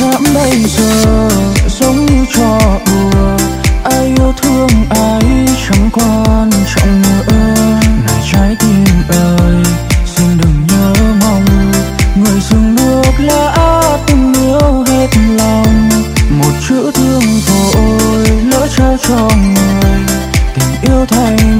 cảm bây giờ giống như trò đùa, ai yêu thương ai chẳng quan trọng nữa. Này trái tim ơi, xin đừng nhớ mong người dừng nước lã từng yêu hết lòng. Một chữ thương vội lỡ trao cho người tình yêu thay